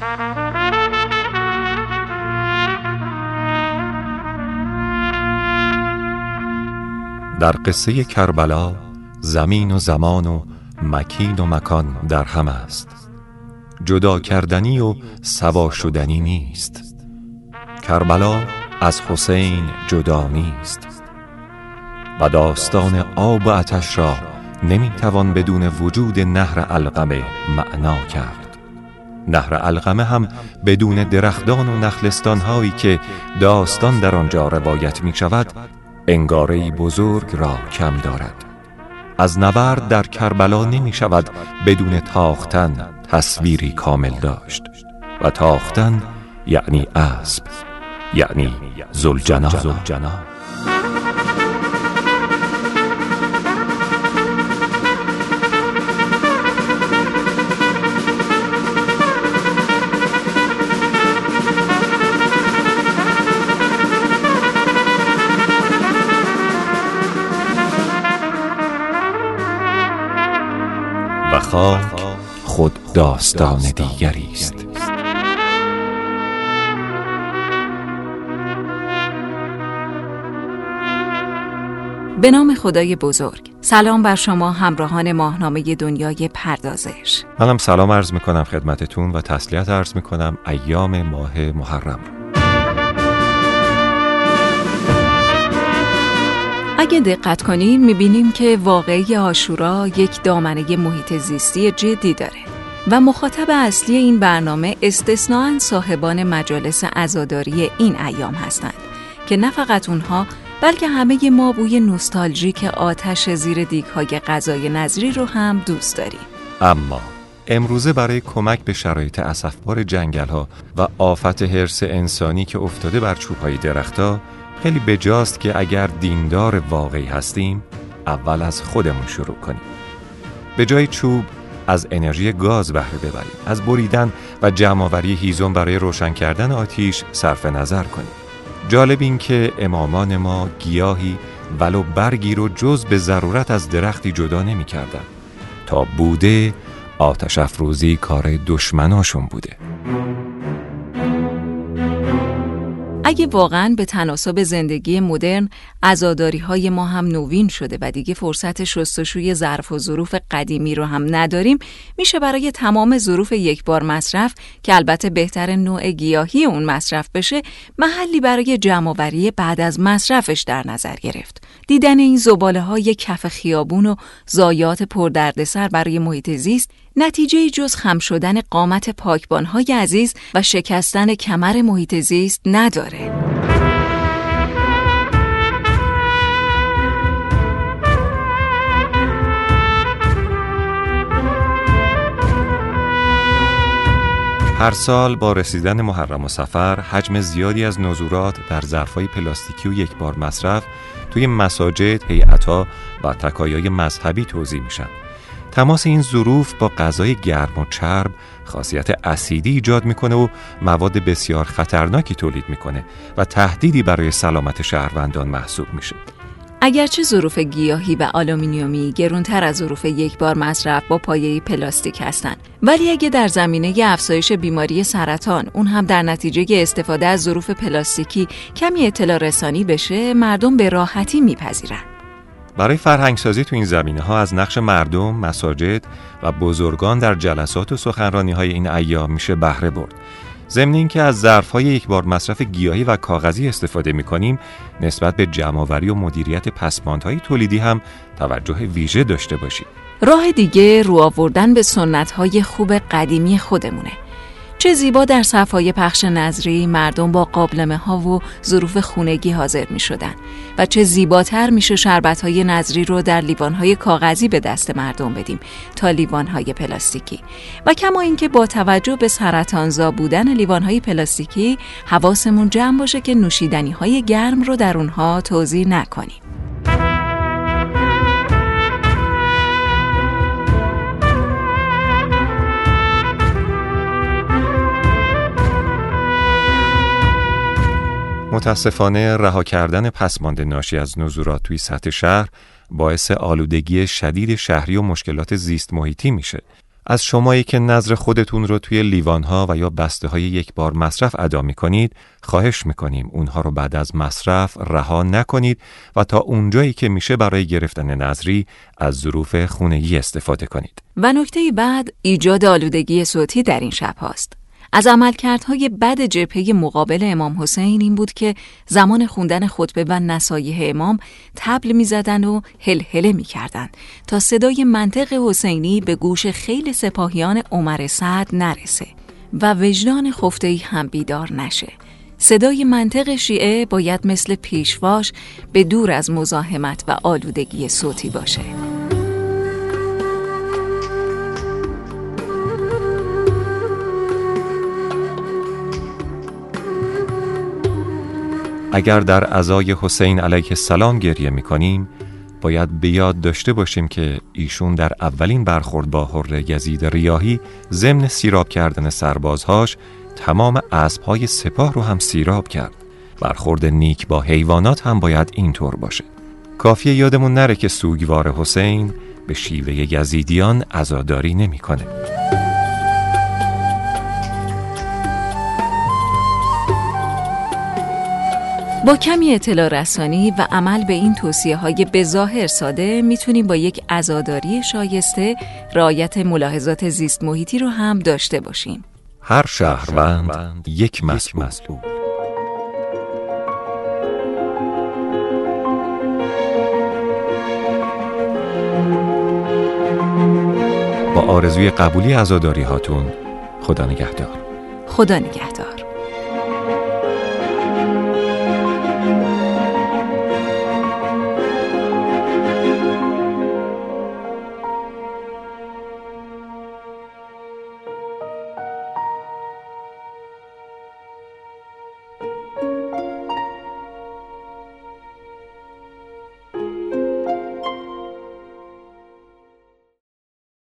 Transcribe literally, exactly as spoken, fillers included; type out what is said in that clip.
در قصه کربلا زمین و زمان و مکین و مکان در هم است، جدا کردنی و سوا شدنی نیست. کربلا از حسین جدا نیست و داستان آب و آتش را نمیتوان بدون وجود نهر علقمه معنا کرد. نهر علقمه هم بدون درختان و نخلستان هایی که داستان در آنجا روایت می شود انگاره‌ای بزرگ را کم دارد. از نبرد در کربلا نمی شود بدون تاختن تصویری کامل داشت و تاختن یعنی اسب، یعنی ذوالجناح. و خاک خود داستان دیگری است. به نام خدای بزرگ. سلام بر شما همراهان ماهنامه دنیای پردازش. منم سلام عرض میکنم خدمتتون و تسلیت عرض میکنم ایام ماه محرم. اگه دقت کنیم میبینیم که واقعه عاشورا یک دامنه محیط زیستی جدی داره و مخاطب اصلی این برنامه استثناءً صاحبان مجالس عزاداری این ایام هستند که نه فقط اونها بلکه همه ما بوی نوستالژیک آتش زیر دیگ‌های غذای نذری رو هم دوست داریم. اما امروزه برای کمک به شرایط اسفبار جنگل‌ها و آفت حرص انسانی که افتاده بر چوب‌های درخت‌ها خیلی بجاست که اگر دیندار واقعی هستیم اول از خودمون شروع کنیم. به جای چوب از انرژی گاز بهره ببریم، از بریدن و جمع‌آوری هیزم برای روشن کردن آتش صرف نظر کنیم. جالب این که امامان ما گیاهی ولو برگی رو جز به ضرورت از درختی جدا نمی کردن. تا بوده آتش افروزی کار دشمناشون بوده. اگه واقعاً به تناسب زندگی مدرن عزاداری‌های ما هم نوین شده و دیگه فرصت شستشوی ظرف و ظروف قدیمی رو هم نداریم، میشه برای تمام ظروف یک بار مصرف که البته بهتر نوع گیاهی اون مصرف بشه، محلی برای جمع‌آوری بعد از مصرفش در نظر گرفت. دیدن این زباله‌های کف خیابون و ضایعات پردردسر برای محیط زیست نتیجه جز خم شدن قامت پاکبان‌های عزیز و شکستن کمر محیط زیست نداره. هر سال با رسیدن محرم و صفر حجم زیادی از نزورات در ظرف‌های پلاستیکی و یک بار مصرف توی مساجد، هیئت‌ها و تکایای مذهبی توزیع میشن. تماس این ظروف با غذای گرم و چرب خاصیت اسیدی ایجاد میکنه و مواد بسیار خطرناکی تولید میکنه و تهدیدی برای سلامت شهروندان محسوب میشه. اگرچه ظروف گیاهی و آلومینیومی گرانتر از ظروف یک بار مصرف با پایه پلاستیک هستند، ولی اگه در زمینه افزایش بیماری سرطان اون هم در نتیجه استفاده از ظروف پلاستیکی کمی اطلاع رسانی بشه، مردم به راحتی میپذیرن. برای فرهنگسازی تو این زمینه‌ها از نقش مردم، مساجد و بزرگان در جلسات و سخنرانی‌های این ایام میشه بهره برد. ضمن اینکه از ظرف‌های یک بار مصرف گیاهی و کاغذی استفاده می‌کنیم، نسبت به جمع‌آوری و مدیریت پسماندهای تولیدی هم توجه ویژه داشته باشیم. راه دیگه رو آوردن به سنت‌های خوب قدیمی خودمونه. چه زیبا در صف‌های پخش نذری مردم با قابلمه‌ها و ظروف خونگی حاضر می‌شدن و چه زیباتر میشه شربت‌های نذری رو در لیوان‌های کاغذی به دست مردم بدیم تا لیوان‌های پلاستیکی. و کما اینکه با توجه به سرطانزا بودن لیوان‌های پلاستیکی حواسمون جمع باشه که نوشیدنی‌های گرم رو در اونها توزیع نکنیم. متاسفانه رها کردن پسماند ناشی از نزورات توی سطح شهر باعث آلودگی شدید شهری و مشکلات زیست محیطی میشه از شمایی که نظر خودتون رو توی لیوان‌ها و یا بسته‌های یک بار مصرف ادا می‌کنید، خواهش می‌کنیم اونها رو بعد از مصرف رها نکنید و تا اونجایی که میشه برای گرفتن نظری از ظروف خونگی استفاده کنید. و نکته بعد ایجاد آلودگی صوتی در این شب هاست. از عملکردهای بد جبهه مقابل امام حسین این بود که زمان خوندن خطبه و نصایح امام طبل می‌زدند و هلهله می‌کردند تا صدای منطق حسینی به گوش خیل سپاهیان عمر سعد نرسه و وجدان خفته‌ای هم بیدار نشه. صدای منطق شیعه باید مثل پیشواش به دور از مزاحمت و آلودگی صوتی باشه. اگر در عزای حسین علیه السلام گریه می‌کنیم، باید به یاد داشته باشیم که ایشون در اولین برخورد با حره یزید ریاحی ضمن سیراب کردن سربازهاش تمام اسب‌های سپاه رو هم سیراب کرد. برخورد نیک با حیوانات هم باید اینطور باشه. کافیه یادمون نره که سوگوار حسین به شیوه یزیدیان عزاداری نمی‌کنه. با کمی اطلاع رسانی و عمل به این توصیه‌های بظاهر ساده میتونیم با یک عزاداری شایسته رعایت ملاحظات زیست محیطی رو هم داشته باشیم. هر شهروند یک مسئول. با آرزوی قبولی عزاداری هاتون، خدا نگهدار. خدا نگهدار.